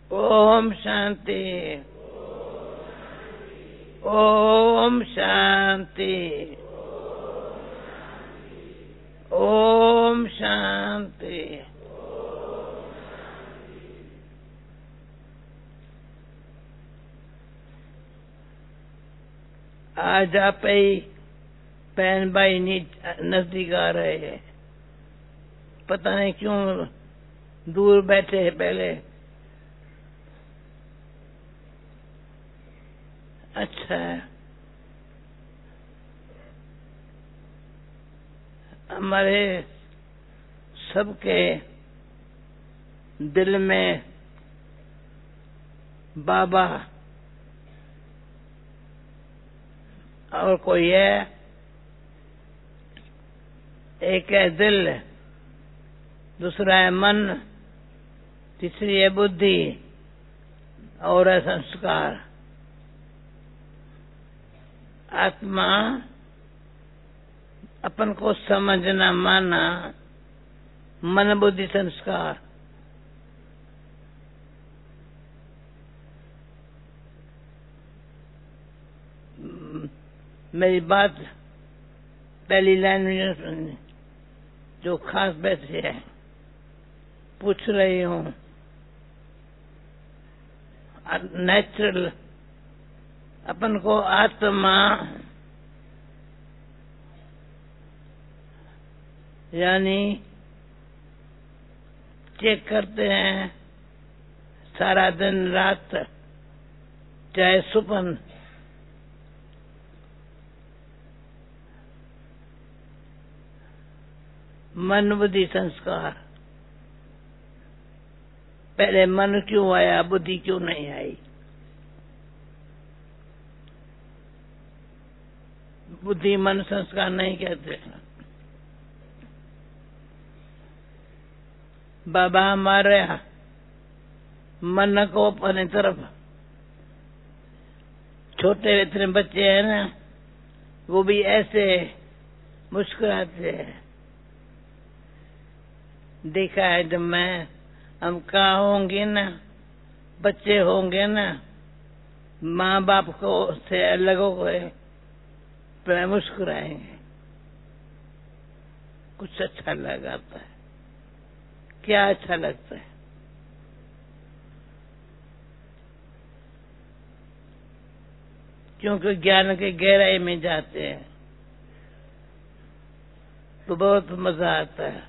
ओम शांति। ओम शांति। ओम शांति। आज आप ही बहन भाई नजदीक आ रहे हैं, पता नहीं क्यों दूर बैठे हैं पहले। अच्छा है, हमारे सबके दिल में बाबा और कोई है, एक है दिल, दूसरा है मन, तीसरी है बुद्धि और है संस्कार। आत्मा अपन को समझना माना, मन बुद्धि संस्कार। मेरी बात पहली लाइन में जो खास बैठे है पूछ रही हूँ, नेचुरल अपन को आत्मा यानी चेक करते हैं सारा दिन रात, चाहे सुपन, मन बुद्धि संस्कार। पहले मन क्यों आया, बुद्धि क्यों नहीं आई? बुद्धि मन संस्कार नहीं कहते। बाबा हमारे मन को अपनी तरफ, छोटे इतने बच्चे हैं ना, वो भी ऐसे मुस्कुराते हैं। देखा है जब हम कहाँ होंगे ना, बच्चे होंगे ना, माँ बाप को से अलग हो गए, तो मुस्कुराएंगे, कुछ अच्छा लगाता है। क्या अच्छा लगता है? क्योंकि ज्ञान के गहराई में जाते हैं तो बहुत मजा आता है।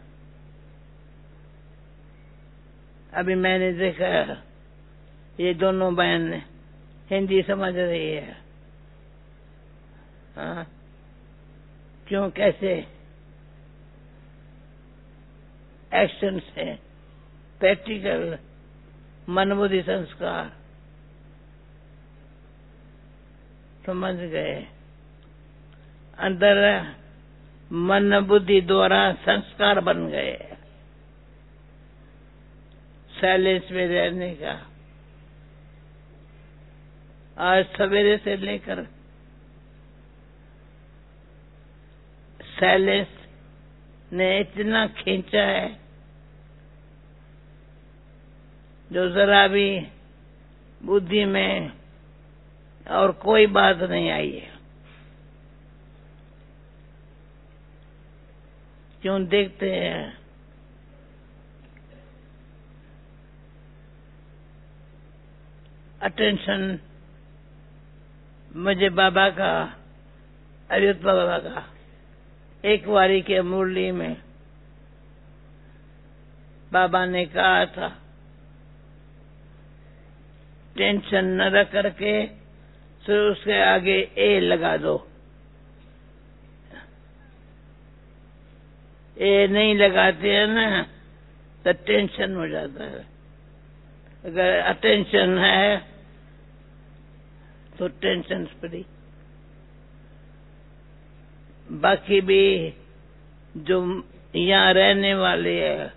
अभी मैंने देखा ये दोनों बहन हिंदी समझ रही है। हाँ, क्यों, कैसे? एक्शन से, प्रैक्टिकल, मन बुद्धि संस्कार समझ गए। अंदर मन बुद्धि द्वारा संस्कार बन गए, साइलेंस में रहने का। आज सवेरे से लेकर साइलेंस ने इतना खींचा है जो जरा भी बुद्धि में और कोई बात नहीं आई है। क्यों? देखते हैं अटेंशन। मुझे बाबा का, अयुत बाबा का एक वारी के मुरली में बाबा ने कहा था, टेंशन न रख करके तो उसके आगे ए लगा दो। ए नहीं लगाते हैं ना तो टेंशन हो जाता है। अगर अटेंशन है तो टेंशन फ्री। बाकी भी जो यहाँ रहने वाले हैं,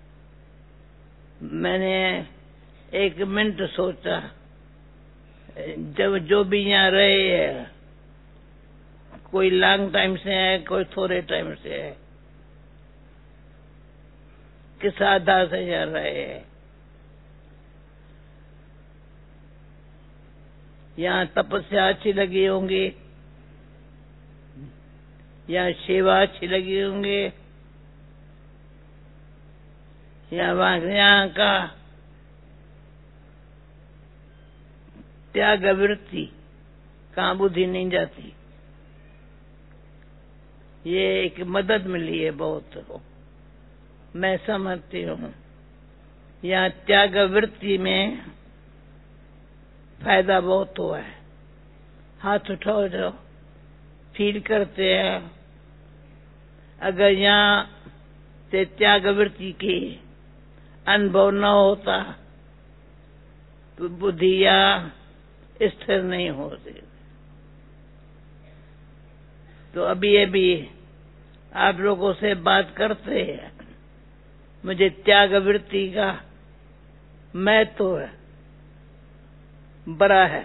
मैंने एक मिनट सोचा, जब जो भी यहाँ रहे हैं, कोई लॉन्ग टाइम से है, कोई थोड़े टाइम से है, किस आधार से यहाँ रहे हैं, यहाँ तपस्या अच्छी लगी होंगी, यहाँ सेवा अच्छी लगी होंगी, यहाँ का त्याग वृत्ति कहाँ बुद्धि नहीं जाती। ये एक मदद मिली है बहुत, मैं समझती हूँ। यहाँ त्याग वृत्ति में फायदा बहुत हुआ है। हाथ उठाओ जो फील करते हैं, अगर यहाँ से त्याग वृत्ति की अनुभव न होता तो बुद्धि यहाँ स्थिर नहीं होती। तो अभी आप लोगों से बात करते हैं, मुझे त्याग वृत्ति का महत्व बड़ा है।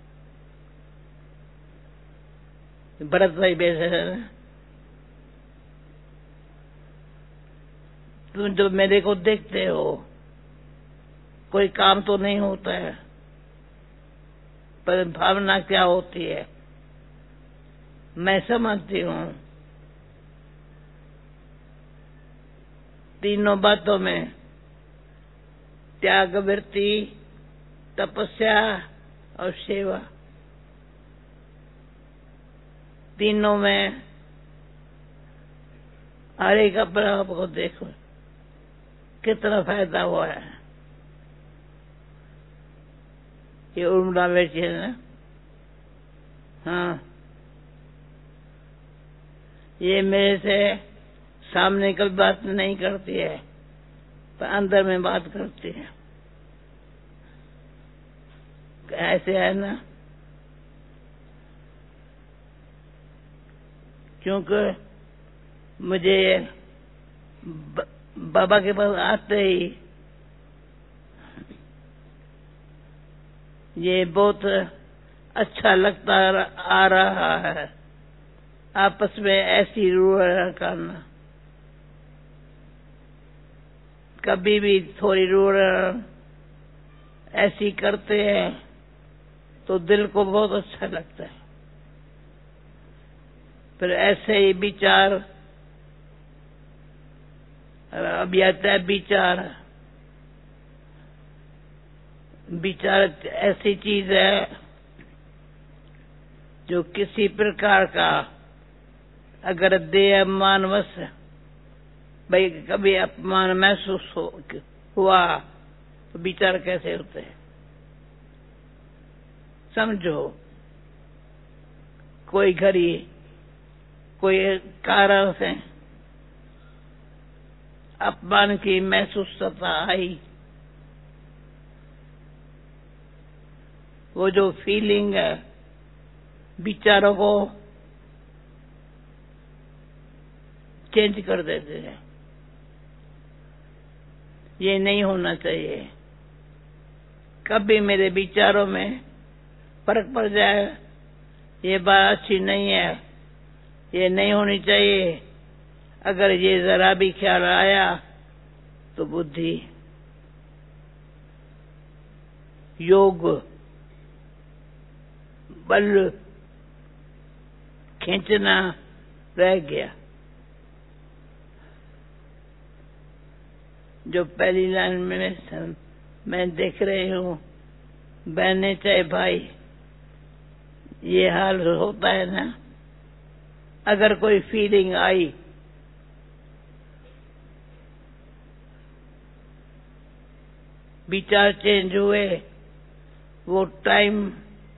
भरत भाई बैठे हैं, तुम जो मेरे को देखते हो, कोई काम तो नहीं होता है, पर भावना क्या होती है मैं समझती हूँ। तीनों बातों में त्याग वृत्ति, तपस्या और सेवा, तीनों में हर एक अपने आप को देखो कितना फायदा हुआ है। ये उर्मिला बैठी है ना, हाँ, ये मेरे से सामने कल बात नहीं करती है, पर अंदर में बात करती है। ऐसे है ना, क्योंकि मुझे बाबा के पास आते ही ये बहुत अच्छा लगता आ रहा है। आपस में ऐसी रूढ़ करना, कभी भी थोड़ी रूढ़ ऐसी करते हैं तो दिल को बहुत अच्छा लगता है। फिर ऐसे ही विचार, अभी आता है विचार ऐसी चीज है जो किसी प्रकार का अगर देह मानवश भाई कभी अपमान महसूस हुआ तो विचार कैसे होते हैं समझो। कोई घड़ी कोई कारण से अपमान की महसूसता आई, वो जो फीलिंग है विचारों को चेंज कर देते हैं। ये नहीं होना चाहिए। कभी मेरे विचारों में फर्क पड़ जाए, ये बात अच्छी नहीं है, ये नहीं होनी चाहिए, अगर ये जरा भी ख्याल आया तो बुद्धि योग बल खींचना रह गया। जो पहली लाइन में मैं देख रही हूँ, बहने चाहे भाई, ये हाल होता है ना। अगर कोई फीलिंग आई विचार चेंज हुए, वो टाइम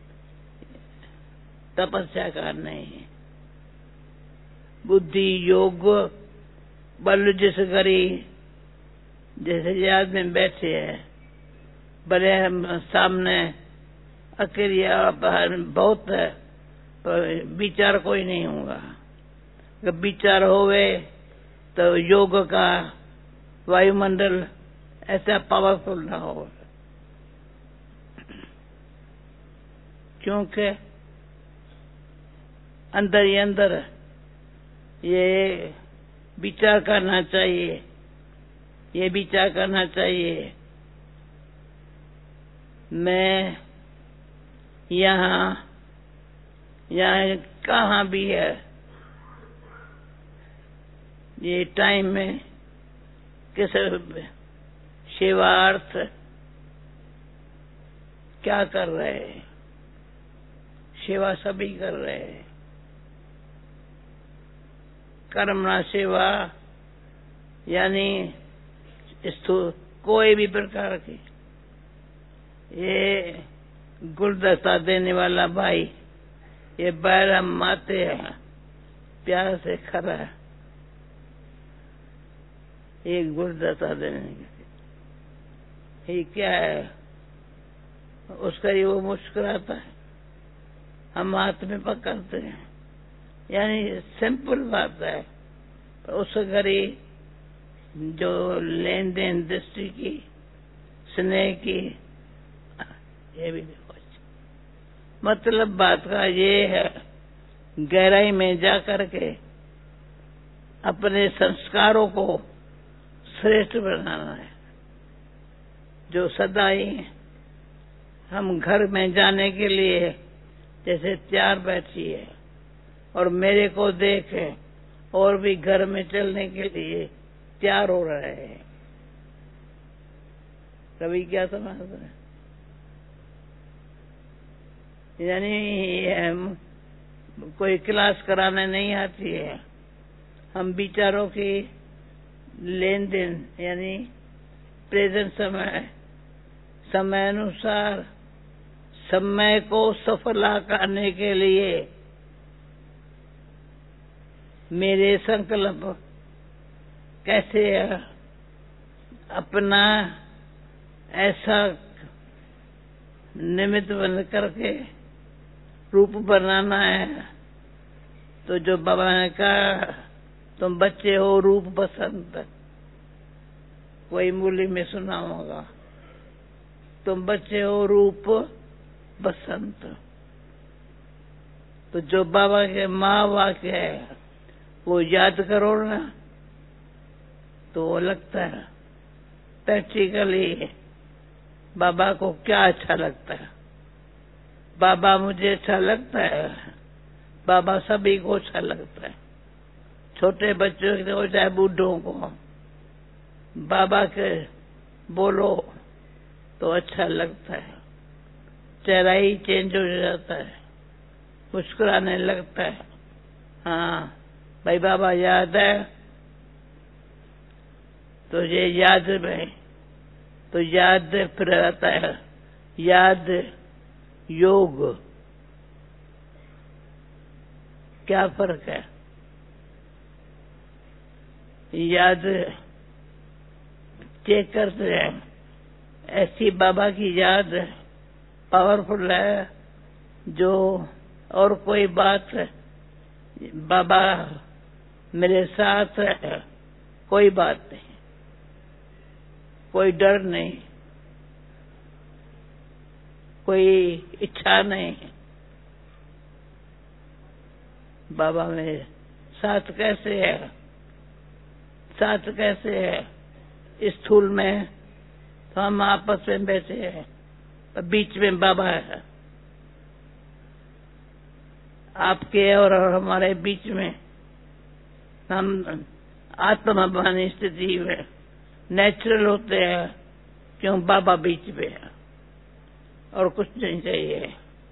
तपस्या का नहीं है। बुद्धि योग बल जिस करी, जैसे याद में बैठे हैं, बड़े सामने अकेले बहुत है, पर विचार कोई नहीं होगा। जब विचार होवे तो योग का वायुमंडल ऐसा पावरफुल ना हो, क्योंकि अंदर ही अंदर ये विचार करना चाहिए, ये विचार करना चाहिए मैं यहाँ कहाँ भी है ये टाइम में किस सेवार्थ क्या कर रहे हैं? सेवा सभी कर रहे हैं। कर्मणा सेवा यानी कोई भी प्रकार की ये गुलदस्ता देने वाला भाई ये बैरम माते हैं, प्यार से खरा है, एक गुलदस्ता देने के ये क्या है? उसका ही वो मुस्कुराता है, हम हाथ में पकड़ते हैं, यानी सिंपल बात है। उस घड़ी जो लेन देन दृष्टि की, स्नेह की, ये भी देखो। मतलब बात का ये है, गहराई में जा करके अपने संस्कारों को श्रेष्ठ बनाना है। जो सदा ही हम घर में जाने के लिए जैसे तैयार बैठी है और मेरे को देखे और भी घर में चलने के लिए तैयार हो रहे हैं, कभी क्या समझते हैं? यानी कोई क्लास कराने नहीं आती है, हम विचारों की लेन देन यानी प्रेजेंट समय अनुसार समय को सफल करने के लिए मेरे संकल्प कैसे अपना ऐसा निमित्त बन करके रूप बनाना है। तो जो बाबा ने कहा तुम बच्चे हो रूप बसंत, कोई मूली में सुना होगा, तुम बच्चे हो रूप बसंत। तो जो बाबा के माँ वाक्य है वो याद करो ना, तो वो लगता है प्रैक्टिकली बाबा को क्या अच्छा लगता है। बाबा मुझे अच्छा लगता है, बाबा सभी को अच्छा लगता है, छोटे बच्चों को चाहे बूढ़ों को, बाबा के बोलो तो अच्छा लगता है, चेहरा ही चेंज हो जाता है, मुस्कुराने लगता है। हाँ भाई बाबा याद है, तो ये याद में तो याद फिर आता है, याद योग, क्या फर्क है? याद चेक करते हैं, ऐसी बाबा की याद पावरफुल है जो और कोई बात बाबा मेरे साथ है, कोई बात नहीं, कोई डर नहीं, कोई इच्छा नहीं, बाबा मेरे साथ कैसे है? साथ कैसे है? स्थूल में तो हम आपस में बैठे हैं, बीच में बाबा है, आपके और हमारे बीच में हम आत्माभिमानी स्थिति में नेचुरल होते हैं, क्यों बाबा बीच में है और कुछ नहीं चाहिए।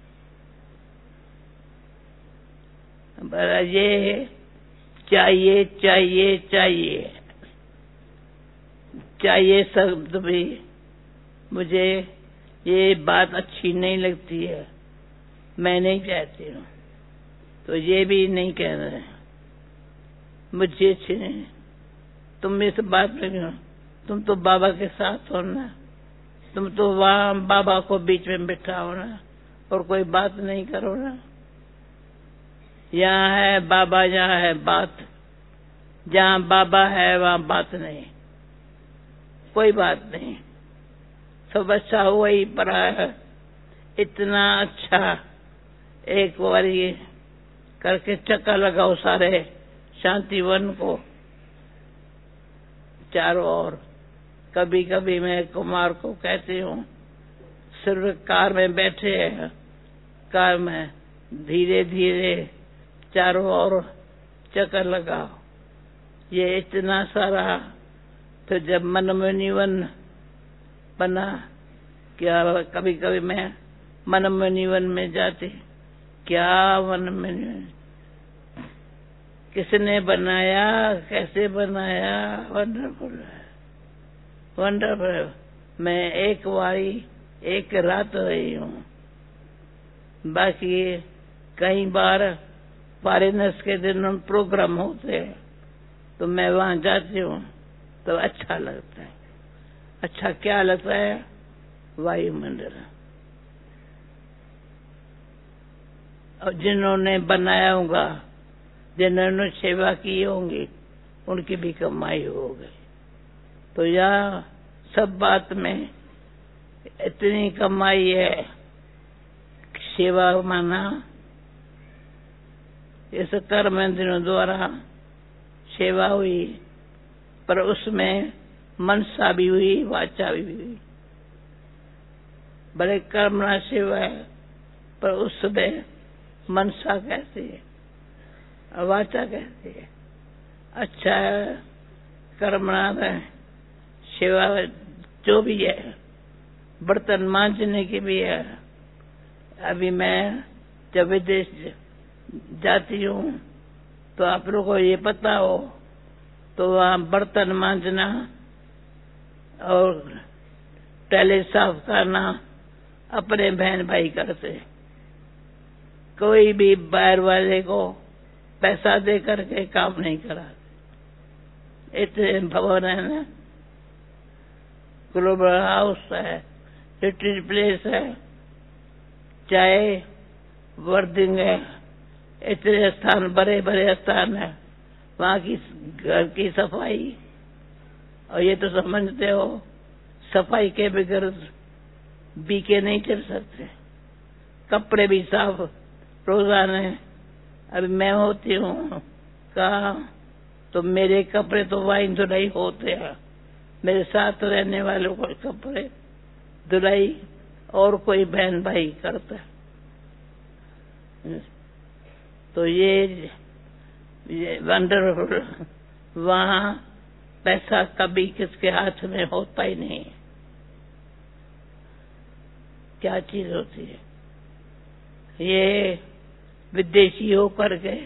ये चाहिए चाहिए चाहिए चाहिए शब्द भी मुझे ये बात अच्छी नहीं लगती है, मैं नहीं चाहती हूँ, तो ये भी नहीं कह रहे, मुझे अच्छी नहीं। तुम इस बात में तुम तो बाबा के साथ हो ना, तुम तो वहां बाबा को बीच में बिठाओ ना और कोई बात नहीं करो ना। यहाँ है बाबा, यहाँ है बात, जहाँ बाबा है वहाँ बात नहीं, कोई बात नहीं, सब अच्छा हुआ ही पड़ा है। इतना अच्छा एक बार ये करके चक्कर लगाओ सारे शांतिवन को चारों ओर। कभी कभी मैं कुमार को कहती हूँ, सिर्फ कार में बैठे हैं कार में धीरे धीरे चारों ओर चक्कर लगाओ। ये इतना सारा, तो जब मन में निवन बना, क्या कभी कभी मैं मन में निवन में जाती, क्या मन में निवन, किसने बनाया, कैसे बनाया, वंडरफुल है, वंडरफुल। मैं एक बारी एक रात रही हूँ, बाकी कई बार फॉरेनर्स के दिन प्रोग्राम होते हैं तो मैं वहां जाती हूँ, तो अच्छा लगता है। अच्छा क्या लगता है? वायुमंडल। और जिन्होंने बनाया होगा, जिन्होंने सेवा की होंगी, उनकी भी कमाई हो गई। तो यह सब बात में इतनी कमाई है, सेवा माना इस कर्म इंद्रियों द्वारा सेवा हुई, पर उसमें मनसा भी हुई, वाचा भी हुई। बड़े कर्मणा सेवा है, पर उसमें मनसा कैसी है, वाचा कैसी है। अच्छा है कर्मणा सेवा जो भी है, बर्तन मांजने की भी है। अभी मैं जब विदेश जाती हूँ तो आप लोगों को ये पता हो, तो वहाँ बर्तन मांजना और टॉयलेट साफ करना अपने बहन भाई करते। कोई भी बाहर वाले को पैसा दे करके काम नहीं कराते। इतने भवन है ना, ग्लोबल हाउस है, रिट्रीट प्लेस है, चाहे वर्दिंग है, इतने स्थान, बड़े बड़े स्थान है, वहां की घर की सफाई। और ये तो समझते हो, सफाई के बगैर बीके नहीं चल सकते। कपड़े भी साफ रोजाना। अभी मैं होती हूँ कहा, तो मेरे कपड़े तो वाइन धुलाई होते हैं, मेरे साथ रहने वालों को कपड़े धुलाई और कोई बहन भाई करता है। तो ये वंडरफुल। वहां पैसा कभी किसके हाथ में होता ही नहीं। क्या चीज होती है ये? विदेशी होकर के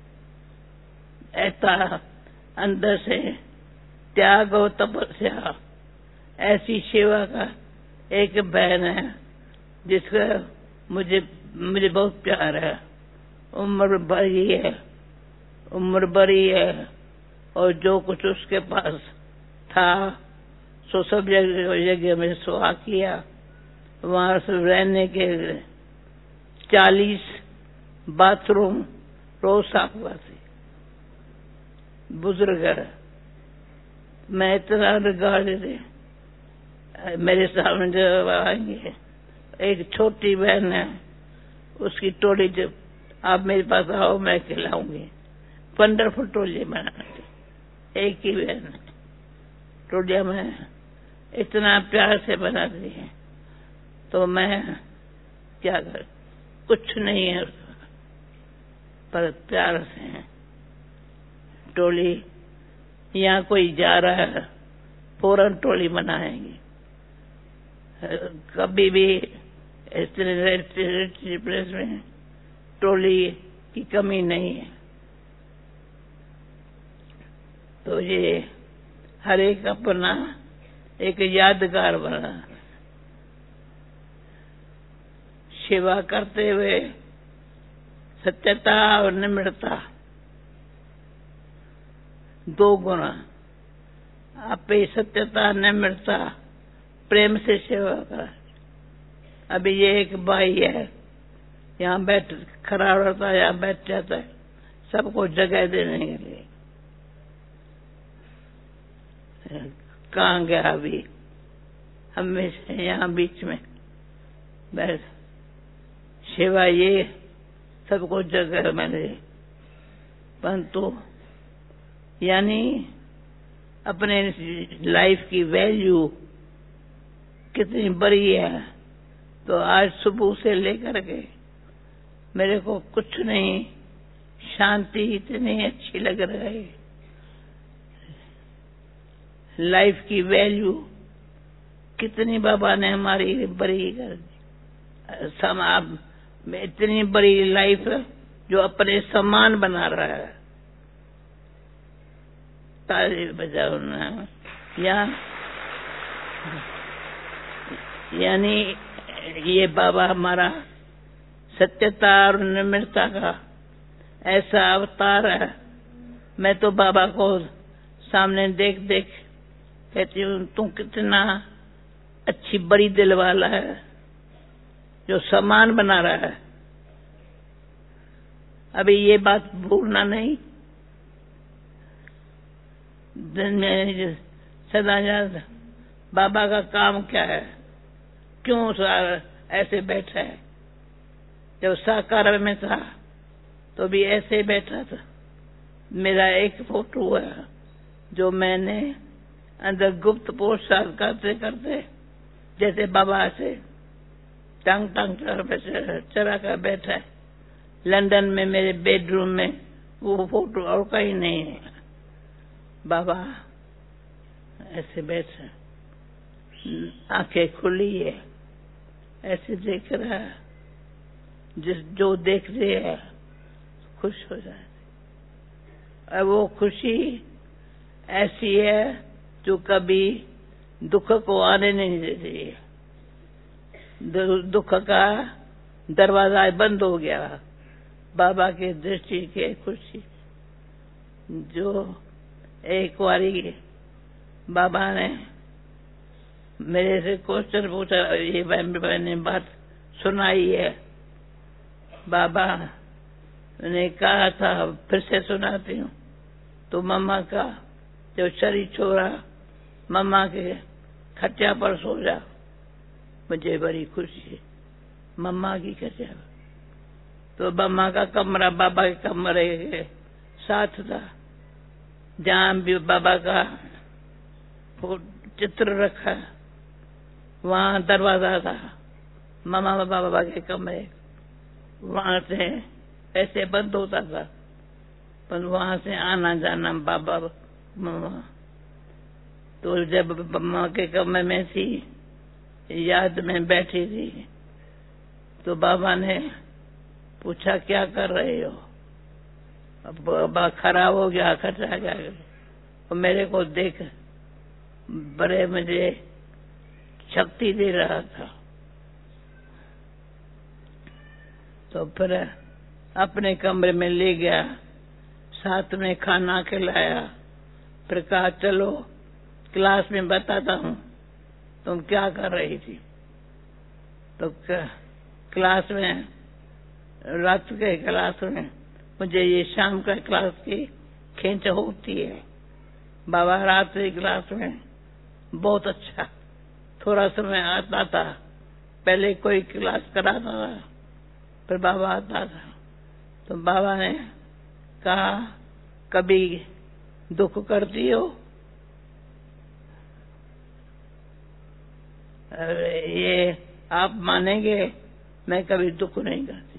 ऐसा अंदर से त्याग और तपस्या, ऐसी सेवा का एक बहन है जिसका मुझे बहुत प्यार है। उम्र बड़ी है और जो कुछ उसके पास था सो सब जगह में सुहा किया। वहां से रहने के 40 बाथरूम रोज साफ करती। बुजुर्ग है, मैं इतना रिगार्ड दे, मेरे सामने जब आएंगे, एक छोटी बहन है, उसकी टोली जब आप मेरे पास आओ मैं खिलाऊंगी। वंडरफुल टोली बनाती, एक ही बहन है, टोलिया में इतना प्यार से बनाती है। तो मैं क्या कर, कुछ नहीं है पर प्यार से है। टोली यहाँ कोई जा रहा है, फौरन टोली मनाएंगे। कभी भी इस प्लेस में टोली की कमी नहीं है। तो ये हर एक अपना एक यादगार बना। सेवा करते हुए सत्यता और निम्रता 2 गुना। आप सत्यता निम्रता प्रेम से सेवा कर। अभी ये एक भाई है, यहाँ बैठ खड़ा रहता है, यहाँ बैठ जाता है सबको जगह देने के लिए। कहाँ गया अभी? हमेशा यहाँ बीच में बैठ। सेवा ये सबको जगह मिले, परंतु यानी अपने लाइफ की वैल्यू कितनी बड़ी है। तो आज सुबह से लेकर के मेरे को कुछ नहीं, शांति इतनी अच्छी लग रही है। लाइफ की वैल्यू कितनी बाबा ने हमारी बड़ी कर दी। समाज में इतनी बड़ी लाइफ जो अपने समान बना रहा है। ताली बजाओ ना। यानी ये बाबा हमारा सत्यता और निर्मलता का ऐसा अवतार है। मैं तो बाबा को सामने देख देख कहती हूँ, तू कितना अच्छी बड़ी दिल वाला है जो समान बना रहा है। अभी ये बात भूलना नहीं। दिन में सदा याद, बाबा का काम क्या है, क्यों ऐसे बैठा है। जब साकार में था तो भी ऐसे बैठा था। मेरा एक फोटो है जो मैंने अंदर गुप्त पोशाक करते करते जैसे बाबा से टांग टांग चरा कर बैठा है लंदन में मेरे बेडरूम में। वो फोटो और कहीं नहीं है। बाबा ऐसे बैठा, आंखें खुली है, ऐसे देख रहा है। जो देख रहे है खुश हो जाए। और वो खुशी ऐसी है जो कभी दुख को आने नहीं देती है। दुख का दरवाजा बंद हो गया बाबा के दृष्टि के खुशी। जो एक बारी बाबा ने मेरे से क्वेश्चन पूछा, ये मैंने बात सुनाई है। बाबा ने कहा था, फिर से सुनाती हूँ। तो मम्मा का जो शरीर छोड़ा, मम्मा के खटिया पर सो जा। मुझे बड़ी खुशी है मम्मा की खटिया पर। तो मम्मा का कमरा बाबा के कमरे के साथ था, जहाँ भी बाबा का चित्र रखा, वहाँ दरवाजा था मम्मा बाबा के कमरे। वहाँ से ऐसे बंद होता था, पर वहाँ से आना जाना बाबा मम्मा। तो जब मम्मा के कमरे में थी, याद में बैठी थी, तो बाबा ने पूछा क्या कर रहे हो। अब बाबा खराब हो गया, खटरा गया। और मेरे को देख बड़े मुझे शक्ति दे रहा था। तो फिर अपने कमरे में ले गया, साथ में खाना खिलाया। फिर कहा चलो क्लास में बताता हूँ तुम क्या कर रही थी। तो क्लास में, रात के क्लास में, मुझे ये शाम का क्लास की खींच होती है। बाबा रात की क्लास में बहुत अच्छा थोड़ा समय आता था। पहले कोई क्लास कराता था, फिर बाबा आता था। तो बाबा ने कहा, कभी दुख करती हो? ये आप मानेंगे, मैं कभी दुख नहीं करती।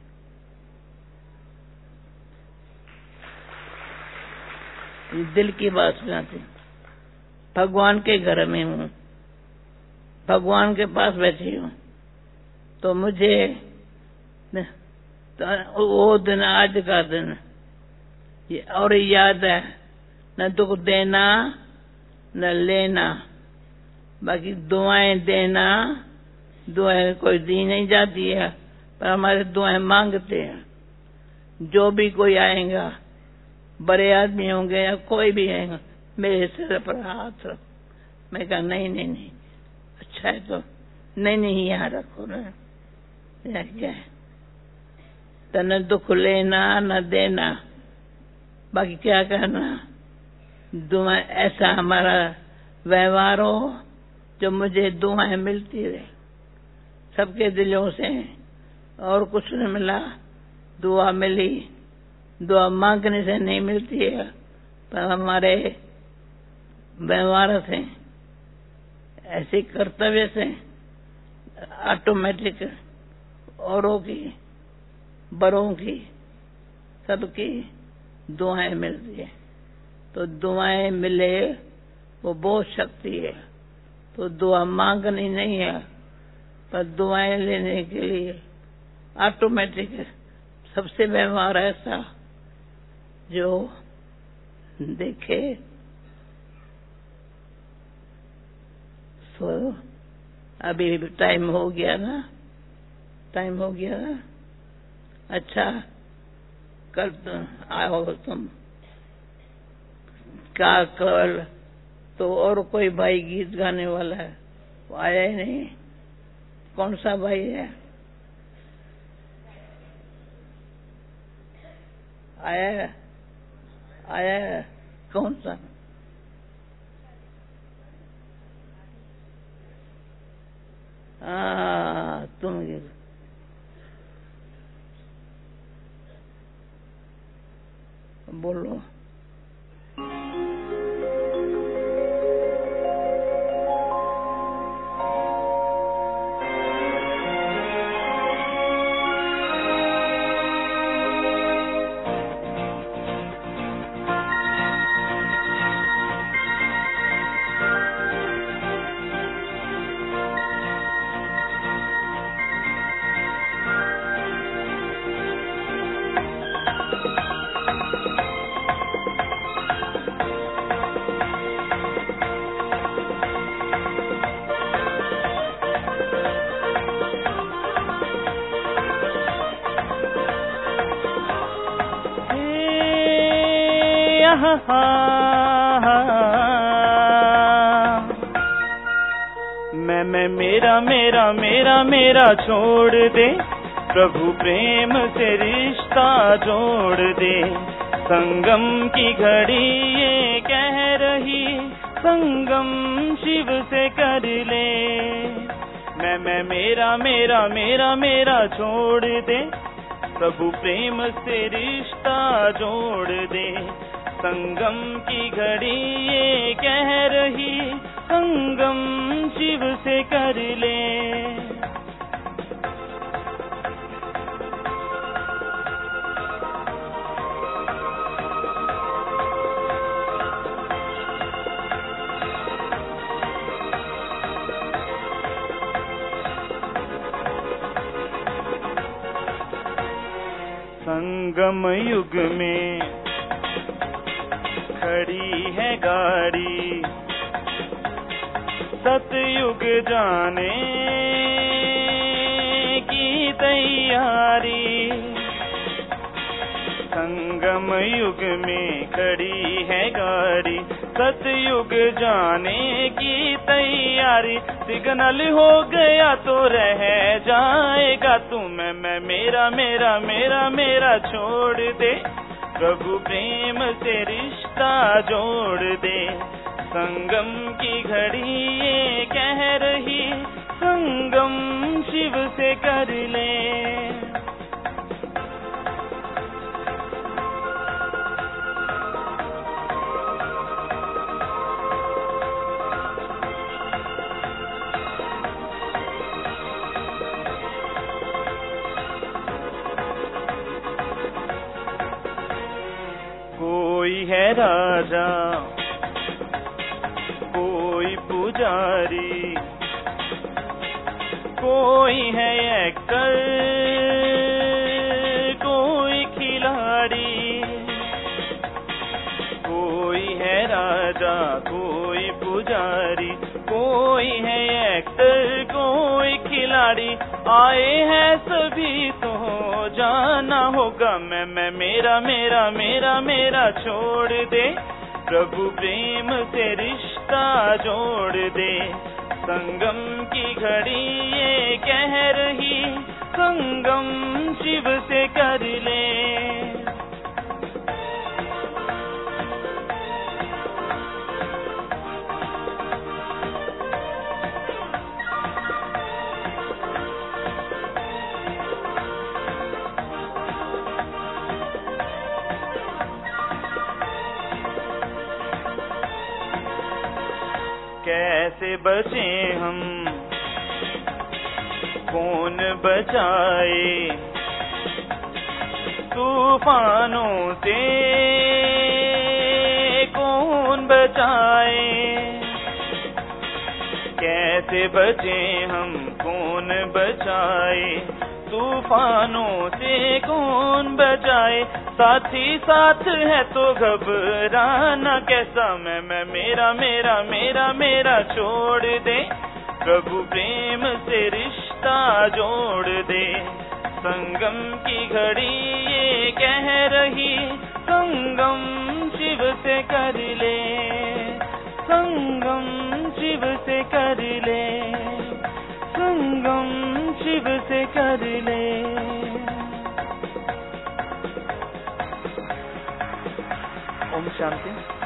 दिल की बात सुनाती। भगवान के घर में हूँ, भगवान के पास बैठी हूँ, तो मुझे तो वो दिन, आज का दिन और याद है। न दुख देना न लेना, बाकी दुआएं देना। दुआएं कोई दी नहीं जाती है, पर हमारे दुआएं मांगते हैं। जो भी कोई आएगा, बड़े आदमी होंगे या कोई भी आएगा, मेरे सिर पर हाथ रखो। मैं कहा नहीं नहीं नहीं, अच्छा है तो नहीं यहाँ रखो ना। क्या है, तो न दुख लेना न देना, बाकी क्या करना। दुआ ऐसा हमारा व्यवहार हो जो मुझे दुआएं मिलती रहे सबके दिलों से। और कुछ नहीं मिला, दुआ मिली। दुआ मांगने से नहीं मिलती है, पर हमारे व्यवहार से, ऐसे कर्तव्य से ऑटोमेटिक औरों की बड़ों की सबकी दुआएं मिलती है। तो दुआएं मिले वो बहुत शक्ति है। तो दुआ मांगनी नहीं है, पर दुआएं लेने के लिए ऑटोमेटिक है। सबसे व्यवहार ऐसा जो देखे तो अभी टाइम हो गया ना, टाइम हो गया ना। अच्छा कल आओ तुम क्या कल तो और कोई भाई गीत गाने वाला है, वो आया ही नहीं। कौन सा भाई है? आया है? आया है? कौन सा? तुम बोलो। मैं मेरा मेरा मेरा मेरा छोड़ दे, प्रभु प्रेम से रिश्ता जोड़ दे। संगम की घड़ी ये कह रही, संगम शिव से कर ले। मैं मेरा मेरा मेरा मेरा छोड़ दे, प्रभु प्रेम से रिश्ता जोड़ दे। संगम की घड़ी ये कह रही, संगम शिव से कर ले। संगम युग में खड़ी है गाड़ी, सतयुग जाने की तैयारी। संगम युग में खड़ी है गाड़ी, सतयुग जाने की तैयारी। सिग्नल हो गया तो रह जाएगा तू। मैं मेरा मेरा मेरा मेरा छोड़ दे, प्रभु प्रेम से रिश्ता जोड़ दे। संगम की घड़ी ये कह रही, संगम शिव से कर ले। कोई है राजा, कोई पुजारी, कोई है एक्टर, कोई खिलाड़ी। कोई है राजा, कोई पुजारी, कोई है एक्टर, कोई खिलाड़ी। आए हैं सभी तो जाना होगा। मैं मेरा मेरा मेरा मेरा छोड़ दे, प्रभु प्रेम से रिश्ता जोड़ दे। संगम की घड़ी ये कह रही, संगम शिव से कर ले। कैसे बचे हम, कौन बचाए। तूफानों से कौन बचाए, कैसे बचे हम कौन बचाए, तूफानों से कौन बचाए। साथी साथ है तो घबराना कैसा, मैं मेरा मेरा मेरा मेरा छोड़ दे, प्रभु प्रेम से रिश्ता जोड़ दे। संगम की घड़ी ये कह रही, संगम शिव से कर ले, संगम शिव से कर ले, संगम शिव से कर ले। ओम शांति।